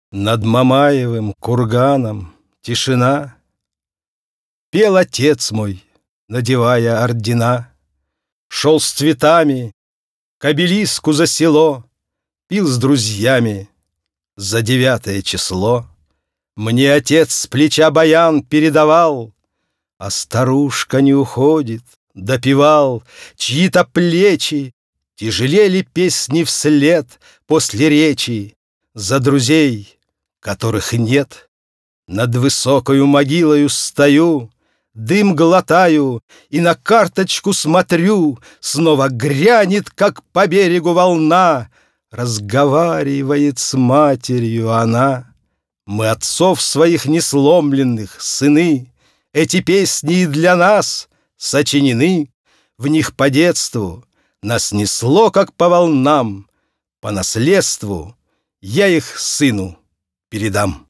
Над Мамаевым курганом тишина. Пел отец мой, надевая ордена, шел с цветами к обелиску за село, пил с друзьями за 9 число. Мне отец с плеча баян передавал, а старушка не уходит, допевал. Чьи-то плечи тяжелели песни вслед после речи за друзей, которых нет. Над высокою могилою стою, дым глотаю и на карточку смотрю. Снова грянет, как по берегу волна, разговаривает с матерью она. Мы отцов своих несломленных сыны, эти песни и для нас сочинены. В них по детству нас несло, как по волнам. По наследству я их сыну передам.